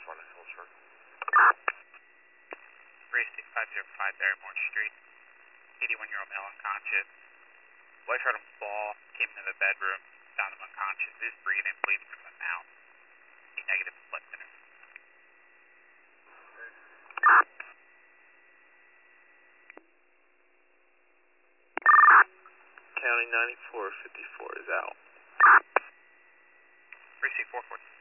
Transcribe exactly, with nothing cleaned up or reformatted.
one Hill Circle. Race five zero five Barrymore Street. eighty-one-year-old male unconscious. Wife heard him fall, came into the bedroom, found him unconscious. Is breathing, bleeding from the mouth. Be negative blood thinner. County ninety-four fifty-four is out. Race four four.